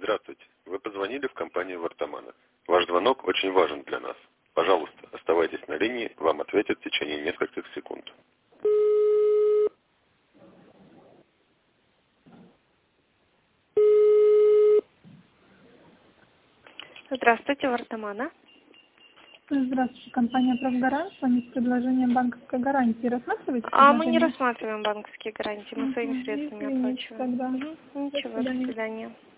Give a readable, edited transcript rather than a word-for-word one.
Здравствуйте. Вы позвонили в компанию Вартамана. Ваш звонок очень важен для нас. Пожалуйста, оставайтесь на линии, вам ответят в течение нескольких секунд. Здравствуйте, Вартамана. Здравствуйте, компания «Правгарант». С вами с предложением банковской гарантии. Рассматриваете Мы не предложение? рассматриваем банковские гарантии, мы своими средствами оплачиваем. Тогда. Ничего, до свидания.